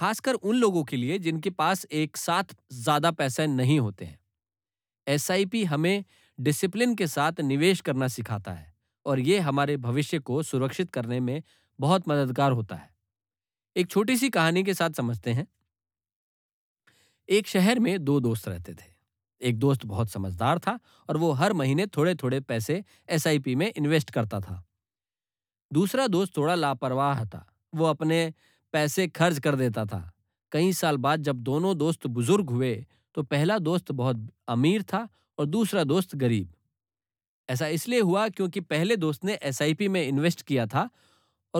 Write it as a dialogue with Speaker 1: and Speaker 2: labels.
Speaker 1: खासकर उन लोगों के लिए जिनके पास एक साथ ज़्यादा पैसे नहीं होते हैं। एसआईपी हमें डिसिप्लिन के साथ निवेश करना सिखाता है और ये हमारे भविष्य को सुरक्षित करने में बहुत मददगार होता है। एक छोटी सी कहानी के साथ समझते हैं। एक शहर में दो दोस्त रहते थे। एक दोस्त बहुत समझदार था और वो हर महीने थोड़े थोड़े पैसे एसआईपी में इन्वेस्ट करता था। दूसरा दोस्त थोड़ा लापरवाह था। वो अपने पैसे खर्च कर देता था। कई साल बाद जब दोनों दोस्त बुजुर्ग हुए तो पहला दोस्त बहुत अमीर था और दूसरा दोस्त गरीब। ऐसा इसलिए हुआ क्योंकि पहले दोस्त ने एसआईपी में इन्वेस्ट किया था